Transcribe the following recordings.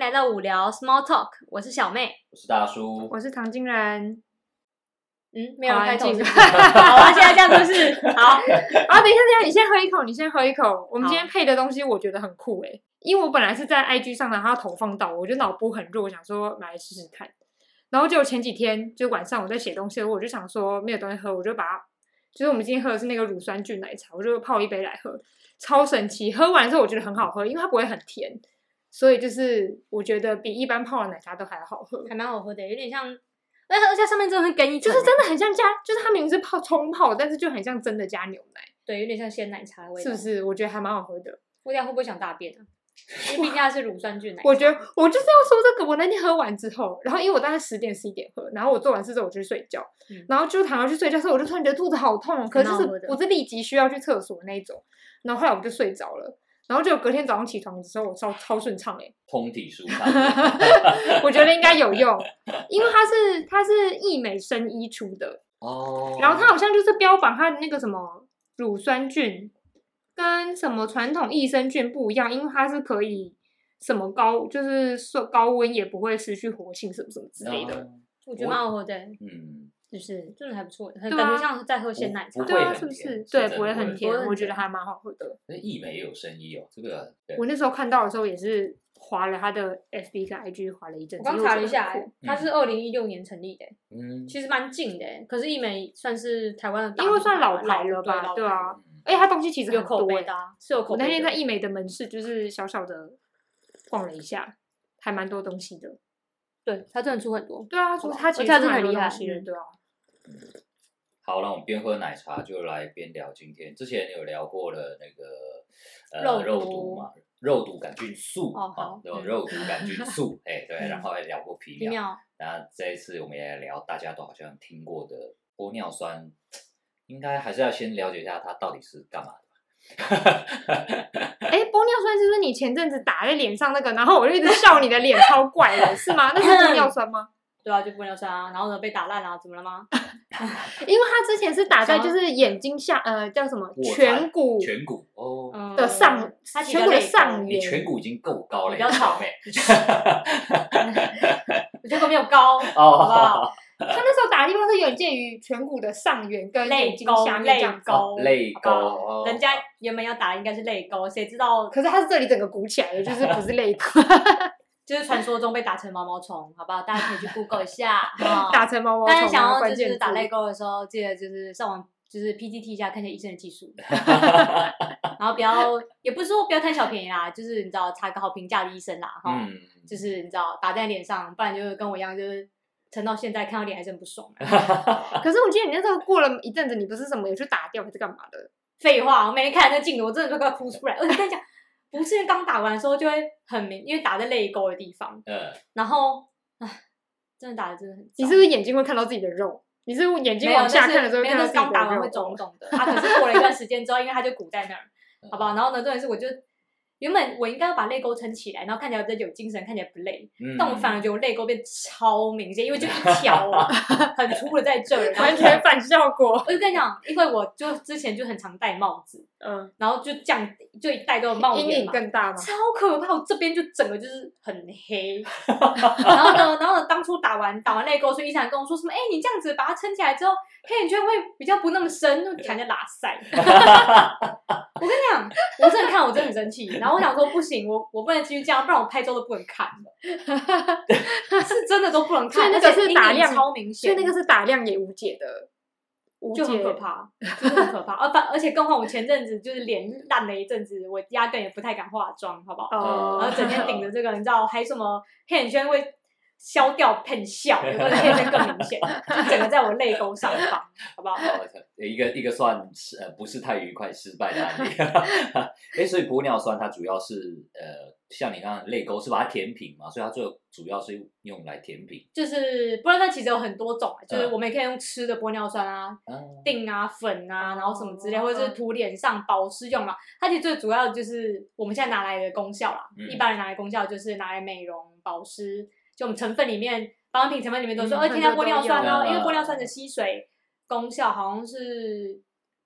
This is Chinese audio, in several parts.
来到五聊 Small Talk， 我是小妹， 我是大叔， 我是唐金人。 没有人开头是不是？好啊，现在这样就是好。 等一下，你先喝一口。我们今天配的东西我觉得很酷因为我本来是在 IG 上，然后投放到，我就脑波很弱，想说买来试试看。然后就前几天就晚上我在写东西，我就想说没有东西喝，我就把它，就是我们今天喝的是那个乳酸菌奶茶，我就泡一杯来喝，超神奇。喝完之后我觉得很好喝，因为它不会很甜，所以就是我觉得比一般泡的奶茶都还好喝， 还蛮好喝的，有点像。而且上面真的会跟一层， 就是真的很像加，就是它明明是冲泡，但是就很像真的加牛奶， 对，有点像鲜奶茶的味道， 是不是？我觉得还蛮好喝的。 我等下会不会想大便啊？因为毕竟它是乳酸菌奶茶。 我觉得我就是要说这个，我那天喝完之后，然后因为我大概10点11点喝，然后我做完事之后我就去睡觉，然后就躺下去睡觉的时候，我就突然觉得肚子好痛，可是我是立即需要去厕所那一种，然后后来我就睡着了。然后就隔天早上起床的时候，我超顺畅通体舒畅。 我觉得应该有用，因为它是益美生医出的哦， 然后它好像就是标榜它的那个什么乳酸菌跟什么传统益生菌不一样，因为它是可以什么就是高温也不会失去活性什么什么之类的。 我觉得蛮好喝的，就是真的还不错，感觉像是在喝鲜奶茶， 对啊，是不是？对，不会很甜，我觉得还蛮好喝的。 益美也有生医这个我那时候看到的时候也是滑了他的 FB 跟 IG 滑了一阵子。 我刚查了一下，它是2016年成立的，其实蛮近的，可是益美算是台湾的， 因为算老牌了吧，对啊，而且它东西其实有口碑的，是有口碑的。 我那天在益美的门市就是小小的逛了一下，还蛮多东西的。 对，它真的出很多。 对啊，它其实真的很厉害， 对啊。 好，那我们边喝奶茶就来边聊今天。之前有聊过了那个肉毒嘛，肉毒杆菌素肉毒杆菌素，对，然后还聊过皮秒。那这一次我们也聊大家都好像听过的玻尿酸，应该还是要先了解一下它到底是干嘛的。 玻尿酸是不是你前阵子打在脸上那个，然后我就一直笑你的脸超怪的，是吗？那是玻尿酸吗？ 对啊，就玻尿酸啊，然后呢被打烂了，怎么了吗？ 因为他之前是打在就是眼睛下，叫什么颧骨的上，颧骨的上缘。 你颧骨已经够高了， 比较吵妹。我颧骨没有高，好不好？ 他那时候打的地方是有点介于颧骨的上缘跟眼睛下面这样子。 泪沟， 人家原本要打的应该是泪沟，谁知道？ 可是他是这里整个鼓起来的，就是不是泪沟。 就是传说中被打成毛毛虫，好不好？大家可以去 Google 一下。 打成毛毛虫。 大家想要就是打泪沟的时候，记得就是上网就是 PTT 一下，看一下医生的技术。然后也不是说不要贪小便宜啦，就是你知道查个好评价的医生啦，就是你知道打在脸上，不然就是跟我一样，就是撑到现在看到脸还是很不爽。 可是我记得你那时候过了一阵子，你不是什么有去打掉还是干嘛的？ 废话，我每天看那镜子，我真的都快哭出来。而且跟你讲。不是因为刚打完的时候就会很明，因为打在泪沟的地方，然后真的打的真的很。 你是不是眼睛会看到自己的肉？你是不是眼睛往下看的时候会看到自己的肉？ 刚打完会肿肿的，可是过了一段时间之后，因为它就鼓在那儿，好不好？然后呢，重点是我就原本我应该要把泪沟撑起来，然后看起来比较有精神，看起来不累，但我反而觉得我泪沟变超明显，因为就一条很粗的在这儿， 完全反效果。 我就跟你讲，因为我就之前就很常戴帽子，然后就这样就一戴都帽檐嘛， 阴影更大吗？ 超可怕！我这边就整个就是很黑，然后呢，当初打完泪沟，所以医生跟我说什么，你这样子把它撑起来之后，黑眼圈会比较不那么深，就看起来拉塞。我跟你讲，我真的看我真的很生气，然后我想说不行，我不能继续这样，不然我拍照都不能看了，是真的都不能看， 那个是打亮超明显， 所以那个是打亮也无解的， 就很可怕，就是很可怕。而且更何况我前阵子就是脸烂了一阵子，我压根也不太敢化妆，好不好？然后整天顶着这个，你知道还什么黑眼圈会消掉喷笑，或者黑眼圈更明显，就整个在我泪沟上方，好不好？ 一个算不是太愉快失败的案例。所以玻尿酸它主要是像你刚刚泪沟是把它填平嘛，所以它最主要是用来填平。 就是玻尿酸其实有很多种，就是我们也可以用吃的玻尿酸啊、锭啊、粉啊，然后什么之类，或者是涂脸上保湿用嘛。它其实最主要的就是我们现在拿来的功效啦，一般人拿来功效就是拿来美容保湿。就我们成分里面，保养品成分里面都说，添加玻尿酸哦，因为玻尿酸的吸水功效好像是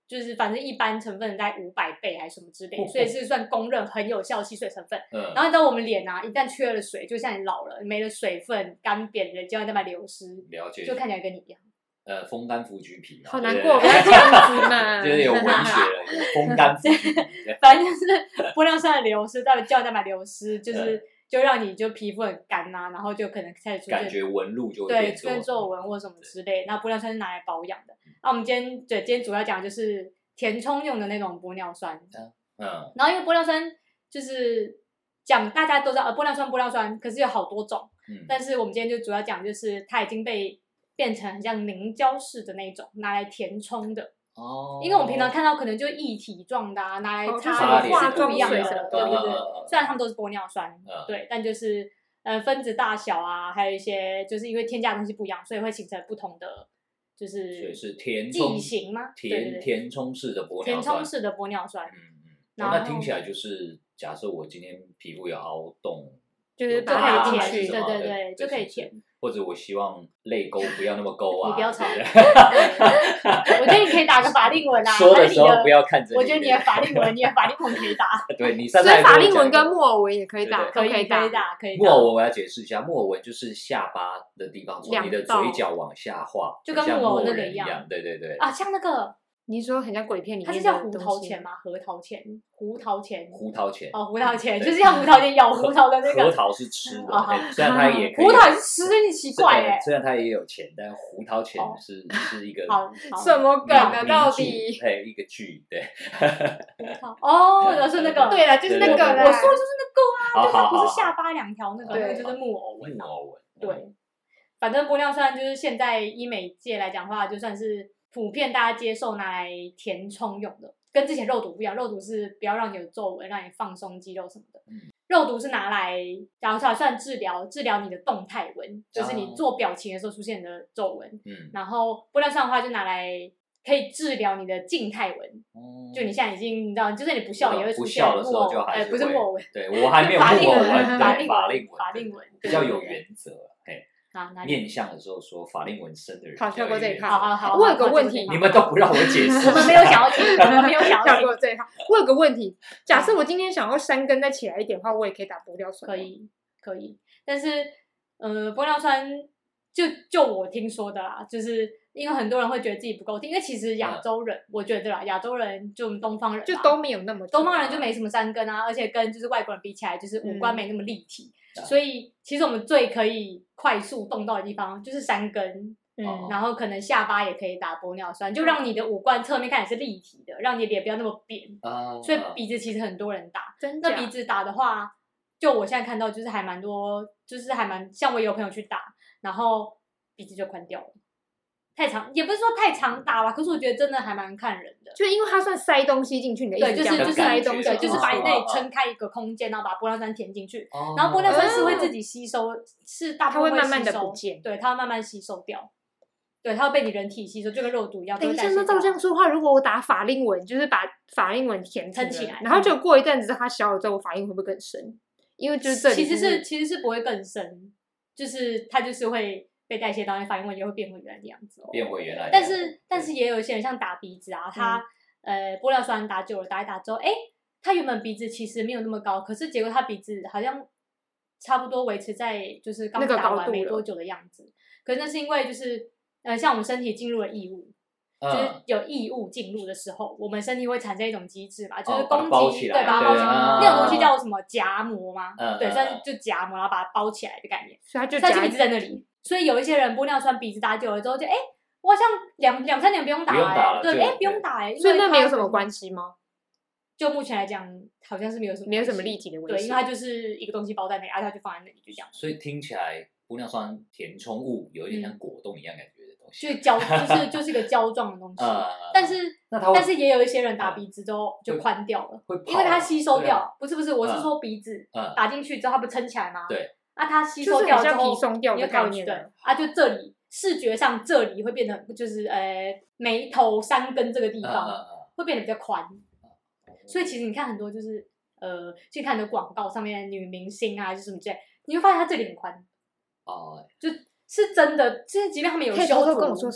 就是反正一般成分大概500倍还是什么之类的，所以是算公认很有效吸水成分。然后你知道我们脸啊，一旦缺了水，就像你老了没了水分，干扁了，胶原蛋白流失， 了解， 就看起来跟你一样。 风干腐橘皮， 好难过，不要这样子嘛。 就是有文学了，有风干腐橘皮。 反正就是玻尿酸的流失，代表胶原蛋白流失，就让你就皮肤很干啊，然后就可能开始出现感觉纹路就会对出现皱纹或什么之类。那玻尿酸是拿来保养的。那我们今天主要讲就是填充用的那种玻尿酸。然后因为玻尿酸就是讲大家都知道玻尿酸，可是有好多种。但是我们今天就主要讲就是它已经被变成很像凝胶式的那种，拿来填充的。因为我们平常看到可能就液体状的啊，拿来擦脸是不一样的，对。虽然它们都是玻尿酸，对，但就是分子大小啊，还有一些就是因为添加的东西不一样，所以会形成不同的就是填充剂型吗？ 填充式的玻尿酸。 填充式的玻尿酸。 那听起来就是假设我今天皮肤有凹洞， 就是把它填进去， 对，就可以填。 或者我希望泪沟不要那么勾啊， 你不要吵。我觉得你可以打个法令纹啊。 说的时候不要看着。 我觉得你的法令纹可以打。 对，你所以法令纹跟木偶纹也可以打， 可以打。 木偶纹我要解释一下，木偶纹就是下巴的地方从你的嘴角往下画， 就跟木偶那个一样。对。 啊，像那个。 你说很像鬼片里面的， 它是叫胡桃钳吗？胡桃钳。 胡桃钳就是像胡桃钳咬胡桃的那个。 核桃是吃的，虽然它也可以。 胡桃也是吃，你奇怪哎。 虽然它也有钱，但胡桃钳是一个什么梗呢？到底？ 一个剧，对。 是那个。 对了，就是那个。 我说就是那个啊，就它不是下巴2条那个，那个就是木偶纹。对，反正玻尿酸就是现在医美界来讲的话，就算是普遍大家接受拿来填充用的，跟之前肉毒不一样。肉毒是不要让你有皱纹，让你放松肌肉什么的。肉毒是拿来，然后算治疗你的动态纹，就是你做表情的时候出现的皱纹。然后玻尿酸的话就拿来可以治疗你的静态纹。就你现在已经你知道，就算你不笑也会出现木偶纹， 不是木偶纹， 对我还没有木偶纹， 法令纹比较有原则。面相的时候说法令纹深的人， 好，跳过这一趴。 好， 我有个问题， 你们都不让我解释， 我们没有想要听， 跳过这一趴。我有个问题，假设我今天想要山根再起来一点的话，我也可以打玻尿酸。 可以，但是玻尿酸就我听说的啦，就是因为很多人会觉得自己不够挺，因为其实亚洲人，我觉得啦，亚洲人就我们东方人就都没有那么， 东方人就没什么山根啊，而且跟就是外国人比起来，就是五官没那么立体。所以其实我们最可以快速动到的地方就是山根。然后可能下巴也可以打玻尿酸，就让你的五官侧面看起来是立体的，让你脸不要那么扁。所以鼻子其实很多人打。那鼻子打的话，就我现在看到就是还蛮多，就是还蛮像我也有朋友去打，然后鼻子就宽掉了。太长也不是说太长打吧，可是我觉得真的还蛮看人的。 就因为它算塞东西进去，你的意思就是塞东西， 就是把你那里撑开一个空间，然后把玻尿酸填进去。然后玻尿酸是会自己吸收，是大部分它会慢慢的不见， 对，它会慢慢吸收掉。对，它会被你人体吸收，就跟肉毒一样。 等一下，那照这样说的话，如果我打法令纹，就是把法令纹填撑起来， 然后就过一阵子它消了之后，我法令纹会不会更深？因为就是这里其实是不会更深，就是它就是会被代谢到，那法令纹也会变回原来的样子。 变回原来。 但是也有一些人像打鼻子啊，他玻尿酸打久了，打一打之后，他原本鼻子其实没有那么高，可是结果他鼻子好像差不多维持在就是刚打完没多久的样子。可是那是因为就是像我们身体进入了异物。就是有异物进入的时候，我们身体会产生一种机制嘛，就是攻击，对，把它包起来。那种东西叫什么夹膜吗？对，算是就夹膜，然后把它包起来的概念。 所以它就一直在那里。所以有一些人玻尿酸鼻子打久了之后，就我好像两三年不用打对，不用打所以那没有什么关系吗？ 就目前来讲，好像是没有什么立体的问题。对，因为它就是一个东西包在那里，它就放在那里，就这样。 所以听起来玻尿酸填充物有一点像果冻一样感觉。 就是一个胶状的东西，但是也有一些人打鼻子之后就宽掉了，因为它吸收掉。不是，我是说鼻子打进去之后它不撑起来吗？ 对， 它吸收掉之后， 皮松掉的概念， 对，就这里视觉上这里会变得就是眉头山根这个地方会变得比较宽，所以其实你看很多就是去看很多广告上面的女明星啊还是什么之类，你会发现她这里很宽就是真的，就是即便他们有修图， 跟我说谁？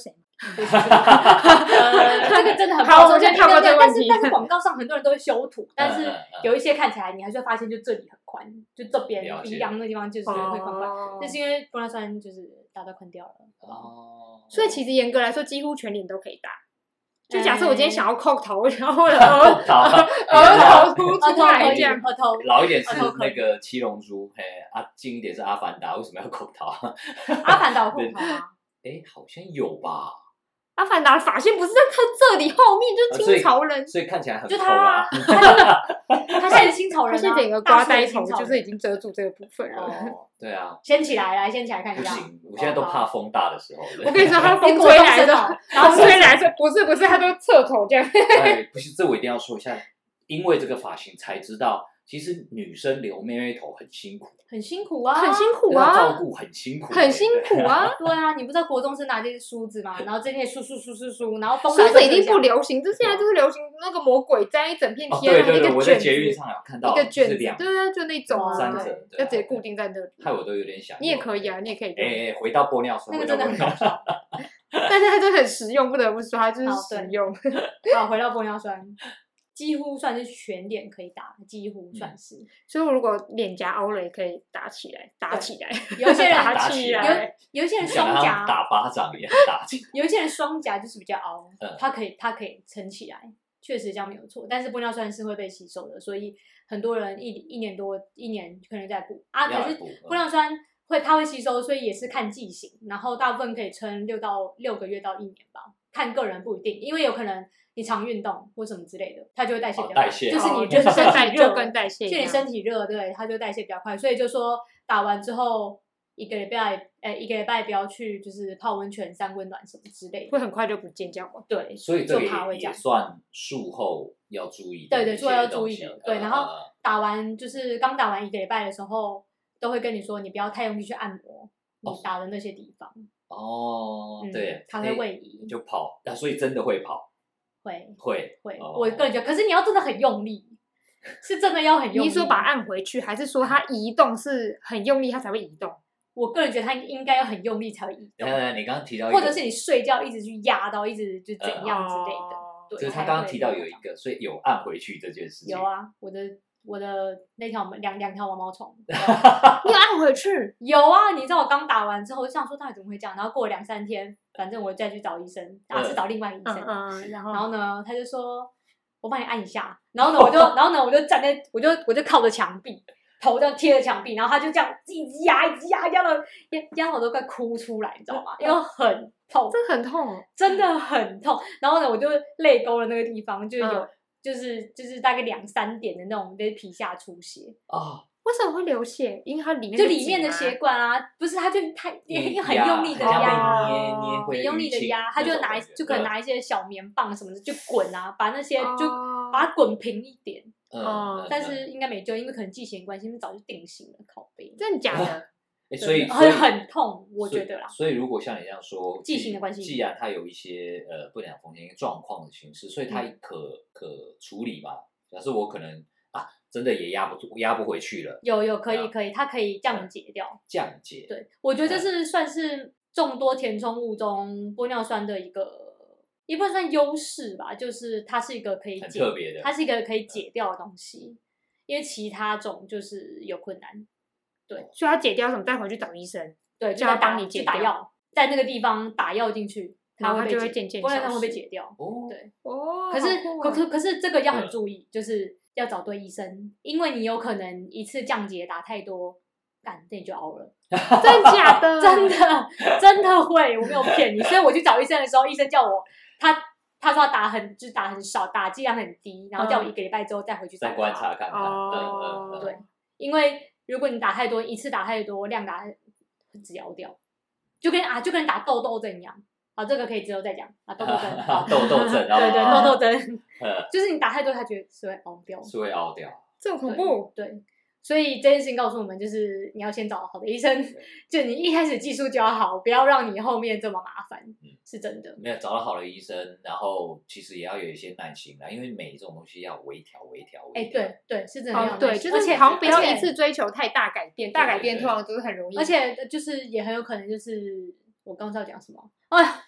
这个真的很好，我们先跳过这个问题。 但是广告上很多人都会修图，但是有一些看起来你还是会发现，就这里很宽，就这边鼻梁的地方就是会宽宽，那是因为玻尿酸就是大都宽掉了。 所以其实严格来说，几乎全脸都可以打。就假设我今天想要扣头，我想要为了额头凸出来这样， 额头老一点是那个七龙珠，近一点是阿凡达，为什么要扣头？ 阿凡达有扣头吗？ 好像有吧。 阿凡达的发线不是在他这里后面，就是清朝人， 所以看起来很就抠啊。 他现在清朝人， 他是整个刮呆头，就是已经遮住这个部分了。 对啊， 掀起来看一下。 不行，我现在都怕风大的时候。 我跟你说，他风吹来的，风吹来的不是，他都侧头这样。 不是，这我一定要说一下，因为这个发型才知道。其实女生留妹妹头很辛苦， 很辛苦啊， 很辛苦啊， 照顾很辛苦， 很辛苦啊。 对啊，你不知道国中生拿这些梳子吗？然后这些梳，然后梳子已经不流行，这现在就是流行那个魔鬼毡一整片贴上那个卷子， 我在捷运上有看到一个卷子， 对， 就那种啊， 就直接固定在那里。 害我都有点想。 你也可以啊，你也可以。 回到玻尿酸， 那个真的很搞笑， 但是它真的很实用，不得不说它就是实用。 好，回到玻尿酸。几乎算是全脸可以打，几乎算是。 所以我如果脸颊凹了，也可以打起来。 有一些人打起来， 有一些人双颊打巴掌也打起来。 有一些人双颊就是比较凹，它可以撑起来，确实这样没有错。但是玻尿酸是会被吸收的，所以很多人一年可能在补啊。可是玻尿酸它会吸收，所以也是看剂型，然后大部分可以撑6个月到1年吧，看个人不一定，因为有可能。你常运动或什么之类的，它就会代谢比较快，就是你就是身体热， 跟代谢， 就你身体热，对，它就代谢比较快。所以就说打完之后一个礼拜不要去，就是泡温泉、三温暖什么之类的， 会很快就不见这样吗？ 对， 所以这个也算术后要注意的， 对，术后要注意的，对。然后打完就是刚打完1个礼拜的时候，都会跟你说，你不要太用力去按摩你打的那些地方。 对， 它会位移， 就跑，所以真的会跑。会， 我个人觉得，可是你要真的很用力，是真的要很用力。 你说把它按回去，还是说它移动是很用力，它才会移动？ 我个人觉得它应该要很用力才会移动。 你刚刚提到， 或者是你睡觉一直去压到，一直就怎样之类的。对， 就是他刚刚提到有一个，所以有按回去这件事情。 有啊，我的那条两条毛毛虫， 你有按回去？ 有啊，你知道我刚打完之后，我想说到底怎么会这样，然后过了2-3天，反正我再去找医生，是找另外一个医生，然后呢，他就说我帮你按一下，然后呢我就站在我就靠着墙壁，头这样贴着墙壁，然后他就这样一直压到我都快哭出来，你知道吗？因为很痛， 真的很痛， 真的很痛。然后呢，我就泪沟的那个地方就有。就是大概2-3点的那种皮下出血为什么会流血？因为它里面就里面的血管啊，不是，它就很用力的压，很用力的压，它就可能拿一些小棉棒什么的就滚啊，把那些就把它滚平一点。但是应该没救，因为可能剂型关系，因为早就定型了，靠背。 真的假的？ 所以很痛，我觉得啦。 所以如果像你这样说， 剂型的关系， 既然它有一些不良风险状况的形式，所以它可处理嘛。假设我可能真的也压不回去了， 有可以，它可以降解掉。 降解， 对，我觉得这是算是众多填充物中玻尿酸的也不能算优势吧，就是它是一个可以很特别的， 它是一个可以解掉的东西，因为其他种就是有困难。对， 所以要解掉什么？再回去找医生， 对， 就要帮你解打药，在那个地方打药进去， 它就会渐渐玻尿酸会被解掉。对，可是这个要很注意，就是要找对医生，因为你有可能一次降解打太多，那你就凹了。 真的假的？ 真的会，我没有骗你。所以我去找医生的时候，医生叫我他说打很少，打剂量很低，然后叫我1个礼拜之后再回去再观察看看。 对，因为如果你打太多，一次打太多，量打直凹掉，就跟打痘痘症一样。这个可以之后再讲痘痘症。 痘痘症， 对，痘痘症，就是你打太多，它觉得是会凹掉， 这么恐怖。 对，所以这件事情告诉我们，就是你要先找好的医生，就你一开始技术就要好，不要让你后面这么麻烦。是真的。 没有找到好的医生，然后其实也要有一些耐心啦，因为美这种东西要微调。 对，是真的要对，就是好像不要一次追求太大改变，大改变通常都是很容易， 而且就是也很有可能就是我刚才要讲什么？哎呀，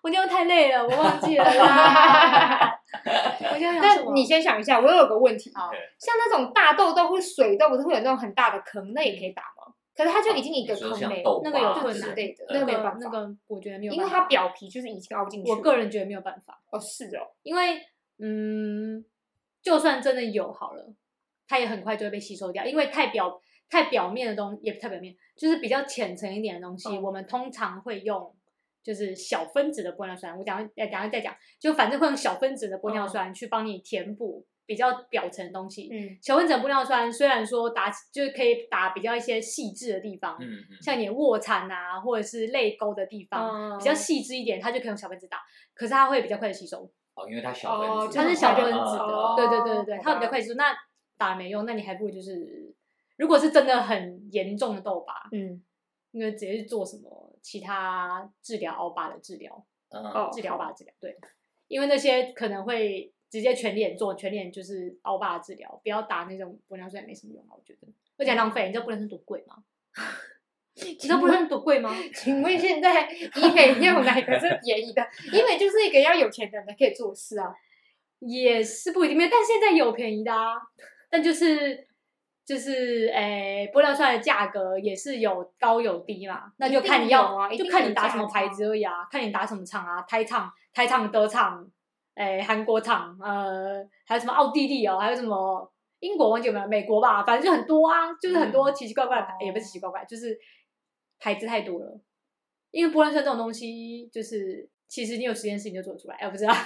我今天太累了，我忘记了啦。 那你先想一下，我有个问题，像那种大豆豆或水豆，不是会有那种很大的坑，那也可以打吗？可是它就已经一个坑嘞， 那个有困难类的，那个没有办法， 那个我觉得没有办因法， 为它表皮就是已经凹进去。 我个人觉得没有办法。 哦，是哦， 因为就算真的有好了，它也很快就会被吸收掉，因为太表面的东西也不太表面，就是比较浅层一点的东西，我们通常会用就是小分子的玻尿酸。我等下再讲，就反正会用小分子的玻尿酸去帮你填补比较表层的东西。小分子的玻尿酸虽然说就是可以打比较一些细致的地方，像你的卧蚕啊或者是泪沟的地方，比较细致一点，它就可以用小分子打，可是它会比较快的吸收。 因为它小分子， 它是小分子的，对，它比较快吸收。那打没用，那你还不如就是，如果是真的很严重的痘疤，因为直接去做什么其他治疗凹疤的治疗，治疗疤治疗，对，因为那些可能会直接全脸做，全脸就是凹疤治疗，不要打那种玻尿酸也没什么用，我觉得，而且浪费。你知道玻尿酸多贵吗？你知道玻尿酸多贵吗？ 请问现在医美有哪个是便宜的？医美就是一个要有钱的人才可以做事啊， 也是不一定没有，但现在有便宜的啊，但就是玻尿酸的价格也是有高有低嘛，那就看你就看你打什么牌子而已啊，看你打什么厂啊，台厂、德厂，韩国厂，还有什么奥地利哦，还有什么英国忘记有没有，美国吧，反正就很多啊，就是很多奇奇怪怪的牌，也不是奇奇怪怪，就是牌子太多了。因为玻尿酸这种东西，就是其实你有实验室你就做得出来，不知道，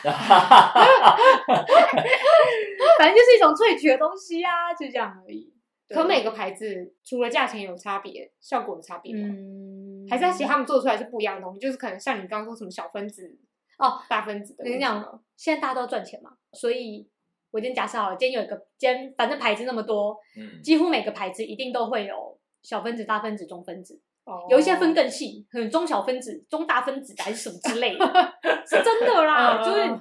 反正就是一种萃取的东西啊，就这样而已。 可每个牌子除了价钱有差别，效果有差别吗？还是其实他们做出来是不一样的东西，就是可能像你刚刚说什么小分子大分子的。我跟你讲， 现在大家都要赚钱嘛，所以我今天假设好了，今天反正牌子那么多，几乎每个牌子一定都会有小分子、大分子、中分子。有一些分更细，可能中小分子、中大分子还是什么之类的，是真的啦，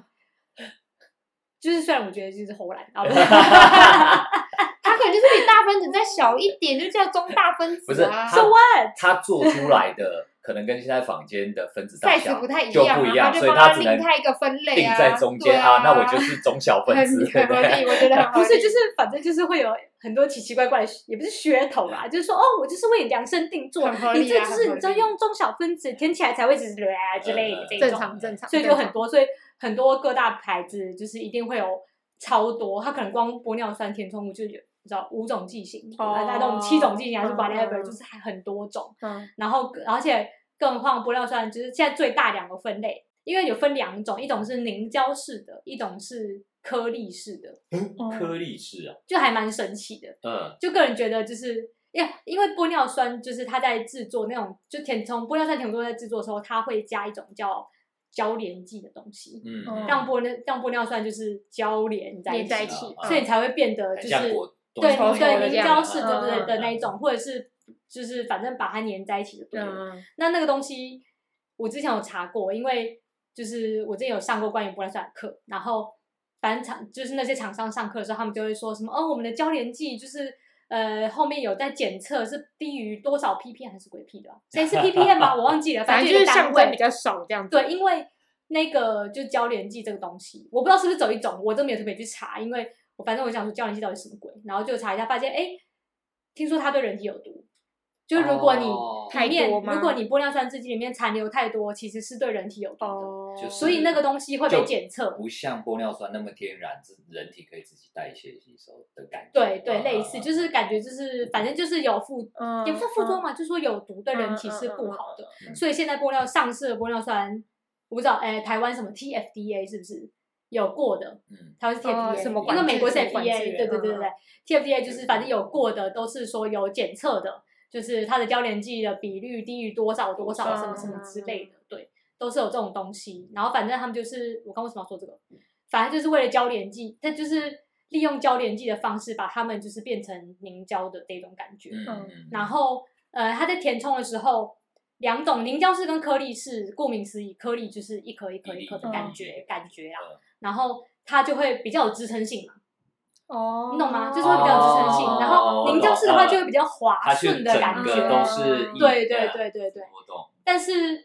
就是虽然我觉得就是唬烂啊，不是。 它可能就是比大分子再小一点，就叫中大分子啊。 不是 ，So what？ 它做出来的可能跟现在坊间的分子大小不太一就不一样， 所以它只能一个分类定在中间那我就是中小分子， 很合理，我觉得很合理。 不是，就是反正就是会有很多奇奇怪怪的，也不是噱头啦，就是说我就是为你量身定做，你这就是你只要用中小分子填起来才会之类的这种， 正常， 所以就很多，所以很多各大牌子就是一定会有超多，它可能光玻尿酸填充物就有。你知道5种剂型，那种7种剂型还是 whatever，就是还很多种。然后而且更何况玻尿酸就是现在最大2个分类，因为有分2种，一种是凝胶式的，一种是颗粒式的。 颗粒式啊， 就还蛮神奇的。就个人觉得就是因为玻尿酸就是它在制作那种就玻尿酸填充在制作的时候，它会加一种叫交联剂的东西，让玻尿酸就是交连在一起，所以才会变得就是对凝胶式的那一种，或者是就是反正把它粘在一起就对了。那个东西我之前有查过，因为就是我之前有上过关于玻尿酸的课，然后反正就是那些厂商上课的时候，他们就会说什么我们的交联剂就是后面有在检测是低于多少 ppm 还是鬼屁的谁是 ppm 吗？我忘记了， 反正就是相对比较少这样子。 对，因为那个就交联剂这个东西，我不知道是不是走一种，我真没有特别去查，因为反正我想说交联剂到底是什么鬼，然后就查一下，发现听说它对人体有毒，就如果你如果你玻尿酸制剂里面残留太多，其实是对人体有毒的，所以那个东西会被检测， 不像玻尿酸那么天然，人体可以自己代谢吸收的感觉。 对，类似就是感觉就是反正就是有也不算副作用嘛，就是说有毒对人体是不好的，所以现在上市的玻尿酸，我不知道台湾什么 TFDA 是不是有过的？台湾是 TFDA，因为美国是 FDA， 对，TFDA 就是反正有过的都是说有检测的，就是它的交联剂的比率低于多少多少什么什么之类的，对，都是有这种东西。然后反正他们就是我刚为什么要说这个，反正就是为了交联剂，它就是利用交联剂的方式把它们就是变成凝胶的这种感觉。然后它在填充的时候。2种凝胶式跟颗粒式，顾名思义，颗粒就是一颗一颗一颗的感觉啊，然后它就会比较有支撑性嘛。你懂吗？就是会比较有支撑性，然后凝胶式的话就会比较滑顺的感觉。 都是对。 我懂。 但是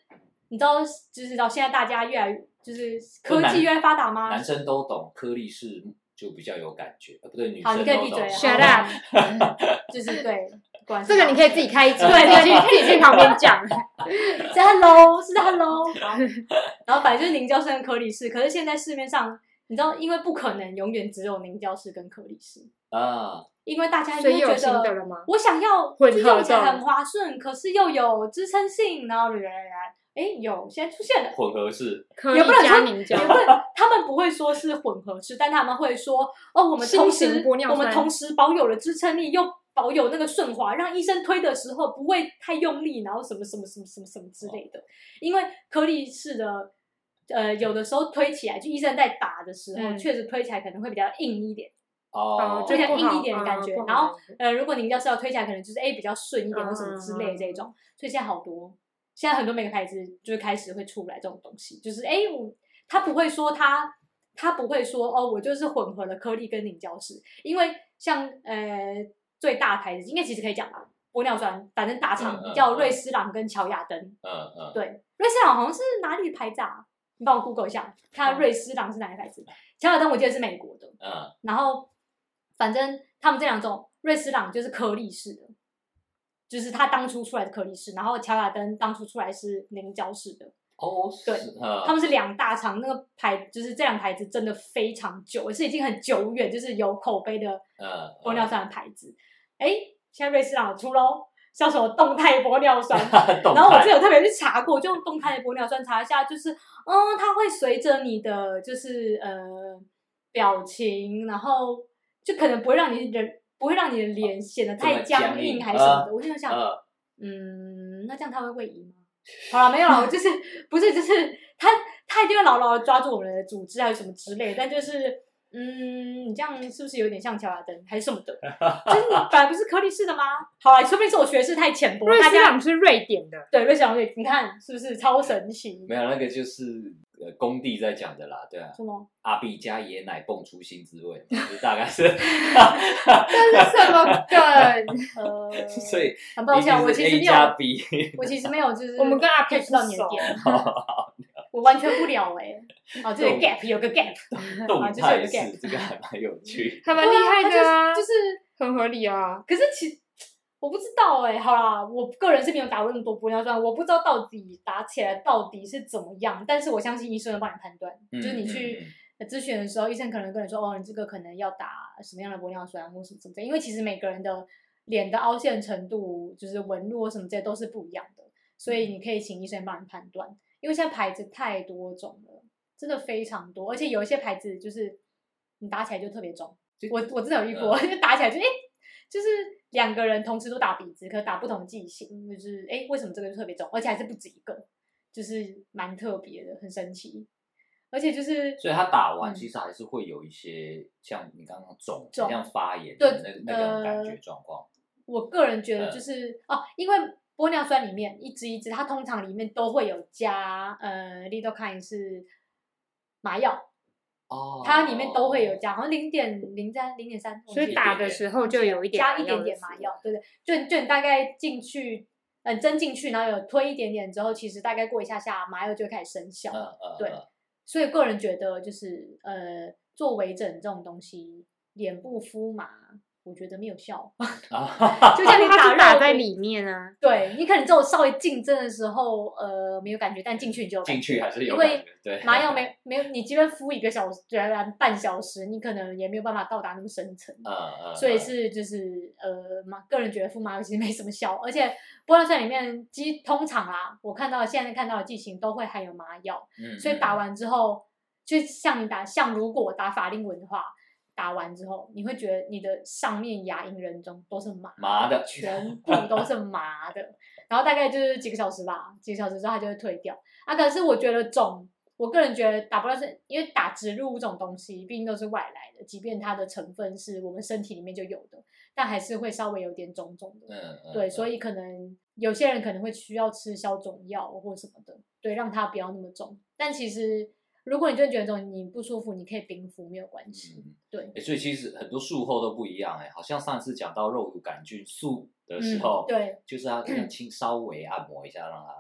你知道就是到现在大家越来越就是科技越来越发达吗？ 男生都懂颗粒式就比较有感觉，不对，女生好，你可以闭嘴 ，shut up， 就是对， 这个你可以自己开一集， 对， 自己去旁边讲。 是 hello， 是 hello， 好，然后反正就是凝胶式跟颗粒式，可是现在市面上你知道，因为不可能永远只有凝胶式跟颗粒式啊，因为大家就会觉得我想要就用起来很滑顺，可是又有支撑性，然后有现在出现了混合式， 也不能说凝胶， 他们不会说是混合式，但他们会说我们同时保有了支撑力，又保有那个顺滑，让医生推的时候不会太用力，然后什么什么之类的。因为颗粒式的有的时候推起来，就医生在打的时候，确实推起来可能会比较硬一点。就像硬一点的感觉，然后如果凝胶式要推起来，可能就是比较顺一点或什么之类的这种，所以现在好多。现在很多每个牌子就是开始会出来这种东西，就是他不会说他不会说我就是混合了颗粒跟凝胶式，因为像最大的牌子应该其实可以讲吧，玻尿酸反正大厂叫瑞丝朗跟乔雅登，对，瑞丝朗好像是哪里的牌子啊？你帮我 Google 一下，看瑞丝朗是哪个牌子？乔雅登我记得是美国的，然后反正他们这两种，瑞丝朗就是颗粒式的。就是他当初出来的颗粒式，然后乔雅登当初出来是凝胶式的。对，他们是两大厂，那个就是这两牌子真的非常久，也是已经很久远，就是有口碑的玻尿酸的牌子。现在瑞丝朗出咯，叫什么动态玻尿酸，然后我之前有特别去查过，就用动态的玻尿酸查一下，就是它会随着你的就是表情，然后就可能不会让你的脸显得太僵硬还是什么的，我就想，那这样他会位移吗？好了，没有了，我就是不是就是他一定会牢牢的抓住我们的组织还是什么之类的，但就是你这样是不是有点像乔雅登还是什么的？就是你本来不是颗粒式的吗？好了，说不定是我学识太浅薄。 瑞丝朗是瑞典的， 对，瑞丝朗你看是不是超神奇？ 没有，那个就是工地在讲的啦，对啊。 什么？ 阿碧加椰奶蹦出新滋味，就是大概是。 这是什么梗？ 所以很抱歉，我其实没有。我其实没有，就是我们跟阿碧到你的点，我完全不了这个 gap 有个 gap， 动态式这个还蛮有趣， 还蛮厉害的啊， 就是很合理啊。 可是我不知道好啦，我个人是没有打过那么多玻尿酸，我不知道到底打起来到底是怎么样，但是我相信医生会帮你判断，就是你去咨询的时候，医生可能跟你说，你这个可能要打什么样的玻尿酸或什么的，因为其实每个人的脸的凹陷程度，就是纹路什么这些都是不一样的，所以你可以请医生帮你判断，因为现在牌子太多种了，真的非常多，而且有一些牌子就是你打起来就特别重，我真的有遇过，就打起来就是两个人同时都打鼻子，可打不同剂型，就是为什么这个就特别重，而且还是不止一个，就是蛮特别的，很神奇。而且就是， 所以他打完其实还是会有一些像你刚刚肿像发炎的那个感觉状况。 我个人觉得就是因为玻尿酸里面一支一支，它通常里面都会有加lidocaine 是麻药。它里面都会有加，好像0.03、0.3， 所以打的时候就有一点加一点点麻药，对不对？就你大概进去，针进去，然后有推一点点之后，其实大概过一下麻药就会开始生效。对，所以个人觉得就是做微整这种东西，脸部敷麻，我觉得没有效，就像你打在里面啊， 对你可能只有稍微进针的时候，没有感觉，但进去你就有感觉， 进去还是有感觉， 因为麻药没有，你即便敷1个小时、半小时，你可能也没有办法到达那么深层，所以是就是个人觉得敷麻药其实没什么效，而且玻尿酸里面通常我现在看到的剂型都会含有麻药，所以打完之后，就像如果打法令纹的话。打完之后，你会觉得你的上面牙龈人中都是麻的， 全部都是麻的，然后大概就是几个小时吧，几个小时之后它就会退掉。可是我觉得我个人觉得打玻尿酸，因为打植入这种东西，毕竟都是外来的，即便它的成分是我们身体里面就有的，但还是会稍微有点肿的。对，所以可能有些人可能会需要吃消肿药或什么的，对，让它不要那么肿。但其实。如果你真的觉得你不舒服，你可以冰敷，没有关系。对， 所以其实很多术后都不一样好像上次讲到肉毒杆菌素的时候， 对， 就是要轻稍微按摩一下，让它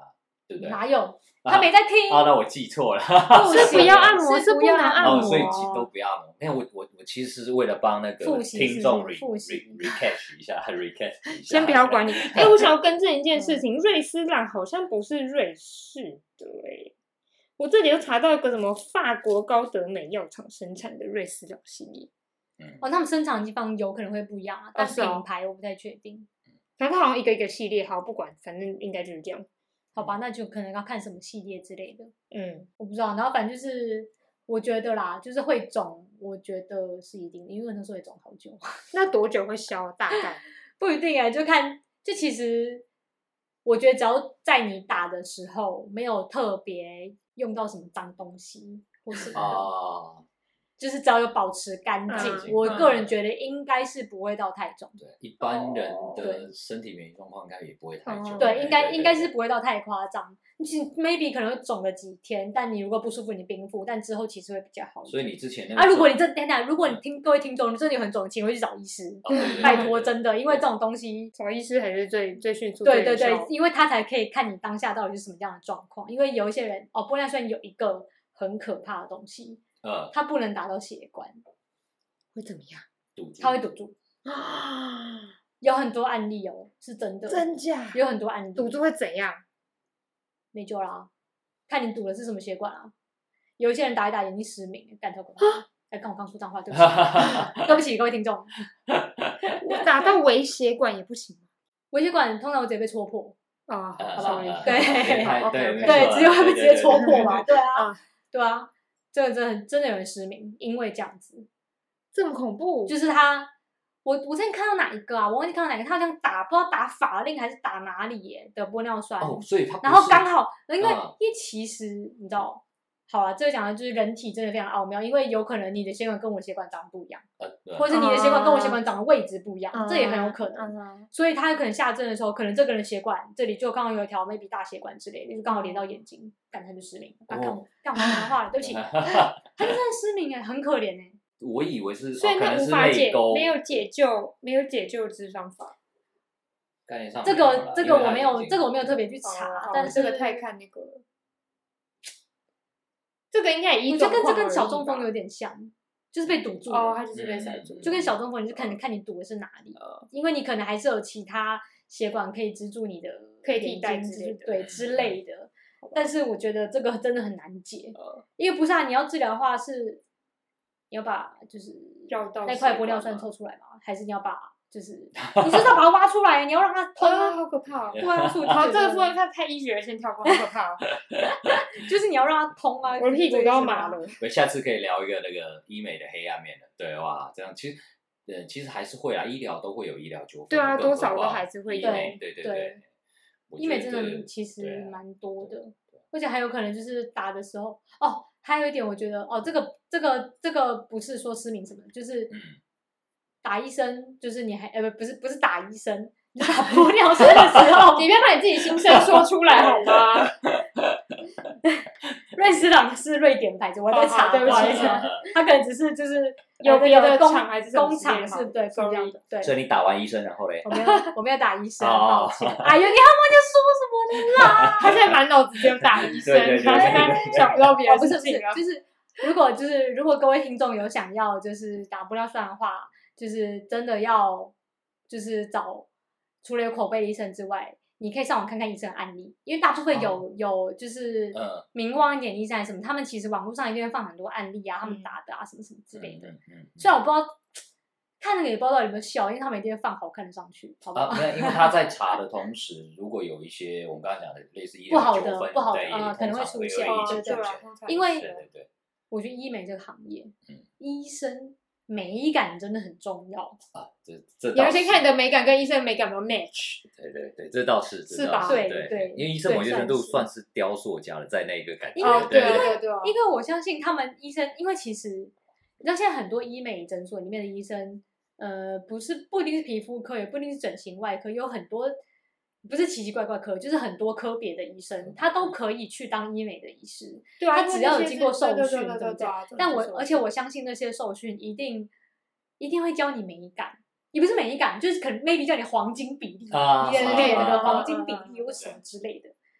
对不对？ 哪有？他没在听。 那我记错了。 是不要按摩，是不能按摩， 所以都不要按摩。因为我其实是为了帮那个听众 recatch 一下 recatch 一下。 先不要管你。我想要更正一件事情，瑞丝朗好像不是瑞士的我这里又查到一个什么法国高德美药厂生产的瑞丝朗系列。 他们生产的地方有可能会不一样啊，但品牌我不太确定。 反正它好像一个一个系列，好不管，反正应该就是这样。 好吧，那就可能要看什么系列之类的。我不知道。然后反正就是我觉得啦，就是会肿，我觉得是一定的，因为那时候也肿好久。 那多久会消？大概不一定就看，就其实我觉得只要在你打的时候没有特别用到什么脏东西或什么的。就是只要有保持干净，我个人觉得应该是不会到太重。 对，一般人的身体免疫状况应该也不会太重。 对，应该是不会到太夸张。maybe 可能会肿个几天，但你如果不舒服，你冰敷，但之后其实会比较好。 所以你之前那如果你如果你各位听众，你真的有很肿，请回去找医师，拜托，真的，因为这种东西找医师还是最迅速。 对，因为他才可以看你当下到底是什么样的状况。因为有一些人玻尿酸有一个很可怕的东西。它不能打到血管， 会怎么样？ 它会堵住。有很多案例是真的。 真假？ 有很多案例。 堵住会怎样？ 没救啦，看你堵的是什么血管啊。有一些人打一打眼睛失明，干超可怕。看我刚说脏话，对不起，对不起各位听众。 我打到微血管也不行吗？ 微血管通常会直接被戳破。 好不好？ 对， 直接会被直接戳破嘛。对啊。这个真的有人失明，因为这样子， 这么恐怖。 就是我之前看到哪一个啊？我忘记看到哪个，他好像不知道打法令还是打哪里的玻尿酸。 所以他然后刚好，因为其实你知道，好了，这个讲的就是人体真的非常奥妙，因为有可能你的血管跟我的血管长得不一样，或者是你的血管跟我血管长的位置不一样，这也很有可能。所以他有可能下针的时候，可能这个人血管这里就刚好有一条 maybe 大血管之类的，就刚好连到眼睛，他就失明。干我讲话了，对不起，他就真的失明很可怜我以为是， 所以那无法没有解救之方法。 概念上这个我没有特别去查，但是这个太看那个了。这个应该也这跟小中风有点像，就是被堵住了。 它就是被塞住， 就跟小中风，你就看你堵的是哪里，因为你可能还是有其他血管可以支住你的， 可以替代之类的。但是我觉得这个真的很难解，因为不是你要治疗的话是，你要把就是那块玻尿酸抽出来吗？还是你要把你就是要把它挖出来，你要让它通好可怕。 对啊， 好，这个部分太医学了，先跳过，好可怕。 就是你要让它通啊， 我的屁股都要麻了。 下次可以聊一个那个医美的黑暗面的，对哇，这样其实还是会医疗都会有医疗纠纷， 对啊，多少都还是会有。 对， 医美真的其实蛮多的，而且还有可能就是打的时候还有一点我觉得这个不是说失明什么的，就是打医生，就是你还不是打医生，你打玻尿酸的时候， 你别把你自己心声说出来好吗？ 瑞丝朗是瑞典牌子，我在查，对不起，他可能只是就是有别的厂还是工厂是对不一样的，对。 所以你打完医生然后嘞？ 我没有打医生，抱歉。哎呦，你他妈就说什么的啦？ 他现在满脑子只有打医生，他现在想不到别的事情了。 就是如果各位听众有想要就是打玻尿酸的话，就是真的要就是找除了有口碑的医生之外，你可以上网看看医生的案例，因为大部分有就是名望一点医生什么，他们其实网络上一定会放很多案例啊，他们打的什么什么之类的。虽然我不知道看那个也不知道有没有效，因为他们一定会放好看的上去，好不好？ 没有，因为他在查的同时，如果有一些我们刚才讲的类似医疗纠纷不好的可能会出现，对，因为我觉得医美这个行业，医生美感真的很重要啊！ 你要先看你的美感跟医生的美感有没有 match。 对，这倒是吧？对， 因为医生某些程度算是雕塑家了，在那个感觉。 因为我相信他们医生，因为其实你知道现在很多医美诊所里面的医生，不一定是皮肤科，也不一定是整形外科，有很多不是奇奇怪怪科，就是很多科别的医生，他都可以去当医美的医师。 对啊， 他只要有经过受训， 对不对？ 但而且我相信那些受训一定会教你美感，也不是美感，就是可能 maybe 叫你黄金比例，你的脸的黄金比例或什么之类的。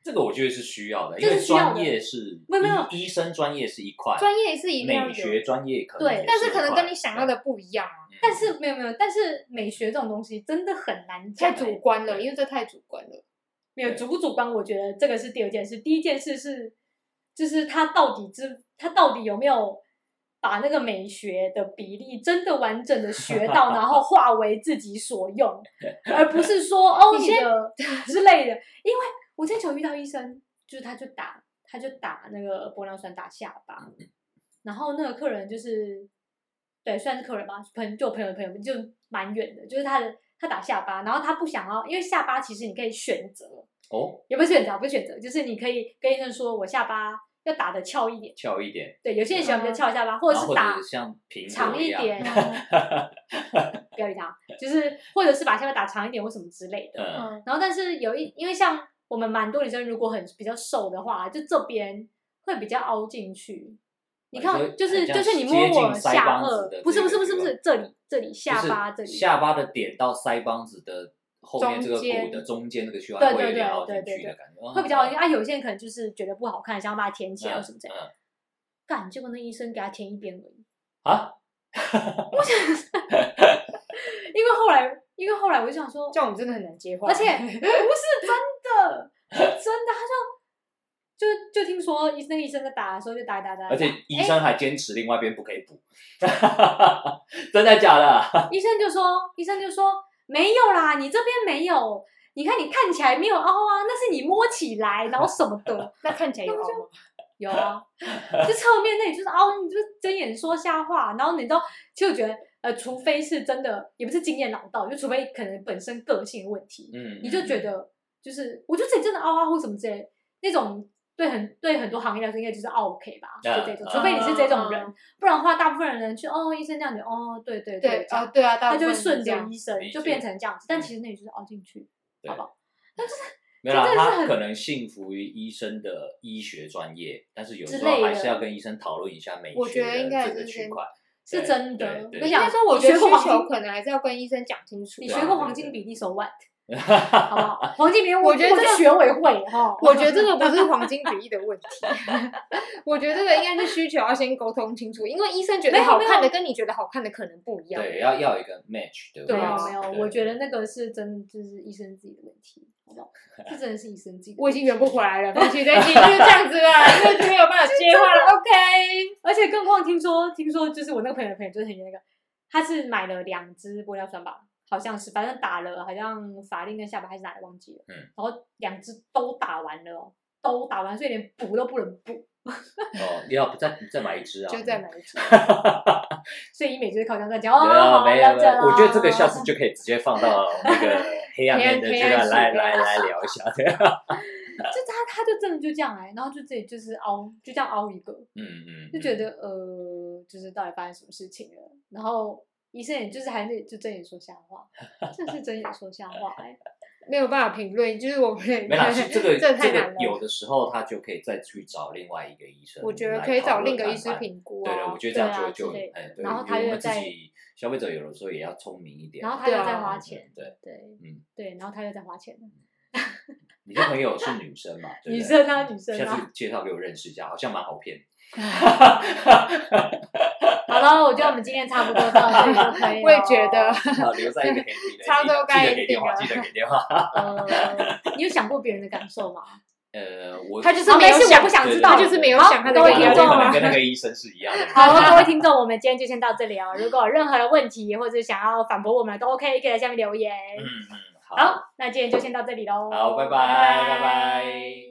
这个我觉得是需要的，因为专业是没有医生专业是一块， 专业是一定要有， 美学专业可能对， 但是可能跟你想要的不一样啊。 但是没有，但是美学这种东西真的很难讲， 太主观了，因为这太主观了。 没有主不主观，我觉得这个是第二件事。第一件事是，就是他到底有没有把那个美学的比例真的完整的学到，然后化为自己所用，而不是说你的之类的。因为我之前有遇到医生，就是他就打那个玻尿酸打下巴，然后那个客人就是对算是客人吧，就朋友就蛮远的，就是他打下巴，然后他不想要，因为下巴其实你可以选择也不是选择，就是你可以跟医生说我下巴要打的翘一点，对，有些人喜欢比较翘下巴，或者是打像苹果长一点，不要理他，就是或者是把下巴打长一点或什么之类的。然后但是因为像我们蛮多女生如果比较瘦的话，就这边会比较凹进去。你看，就是你摸我下颚，不是这里下巴这里， 下巴的点到腮帮子的后面这个骨的中间这个区块会有点凹进去的感觉， 会比较凹进去啊。有些人可能就是觉得不好看，想要把它填起来或什么这样。干，结果那医生给他填一边而已啊！ 我想，因为后来我就想说， 这种真的很难接话， 而且不是真的，是真的，他就听说那个医生在打的时候就打， 而且医生还坚持另外一边不可以补，真的假的？ 医生就说没有啦，你这边没有，你看起来没有凹啊，那是你摸起来然后什么的， 那看起来有凹吗？ 有啊，就侧面那里就是凹，你就是睁眼说瞎话，然后你都其实我觉得除非是真的，也不是经验老道，就除非可能本身个性的问题，你就觉得就是我觉得自己真的凹啊或什么之类的那种。对很多行业来说，应该就是 OK 吧，就这种，除非你是这种人，不然的话，大部分人去医生这样子，对， 对啊， 他就会顺着医生就变成这样子，但其实那里就是凹进去，好不好？但就是没有啦，他可能信服于医生的医学专业，但是有时候还是要跟医生讨论一下美学的这个区块， 是真的。 应该说，我觉得需求可能还是要跟医生讲清楚。 你学过黄金比例手腕？好不好？黄金比例，我觉得这个学委会哈， 我觉得这个不是黄金比例的问题，我觉得这个应该是需求要先沟通清楚，因为医生觉得好看的跟你觉得好看的可能不一样。 对，要有一个 match 的。 对，没有，我觉得那个是真，就是医生自己的问题，好不好？这真的是医生自己。 我已经圆不回来了，放弃这集就是这样子了，因为没有办法接话了。OK， 而且更何况听说，就是我那个朋友就是很那个，他是买了2支玻尿酸吧。好像是，反正打了，好像法令跟下巴还是哪里忘记了。然后2支都打完了都打完，所以连补都不能补。 要再买1支啊？ 就再买1支。 所以医美就是靠这样在讲没有，我觉得这个下次就可以直接放到那个黑暗面的阶段来聊一下。 就他就真的就这样然后就自己就是凹，就这样凹一个，就觉得就是到底发生什么事情了，然后。医生也就是还是就睁眼说瞎话，这是睁眼说瞎话没有办法评论，就是我们没啦，这个太难了。 有的时候他就可以再去找另外一个医生， 我觉得可以找另一个医师评估对，我觉得这样就对， 然后他又自己消费者有的时候也要聪明一点， 然后他又在花钱， 对， 然后他又在花钱。 你的朋友是女生嘛？ 女生啊， 下次介绍给我认识一下，好像蛮好骗。 好了，我觉得我们今天差不多到这里就可以了。 我也觉得， 留在一个黑底的， 差不多该记得给电话。 你有想过别人的感受吗？ 他就是没有想， 我不想知道， 他就是没有想他的感受，可能跟那个医生是一样的。 好，各位听众，我们今天就先到这里哦。如果有任何的问题或者想要反驳我们都 OK， 可以在下面留言。好，那今天就先到这里喽。 好，拜拜。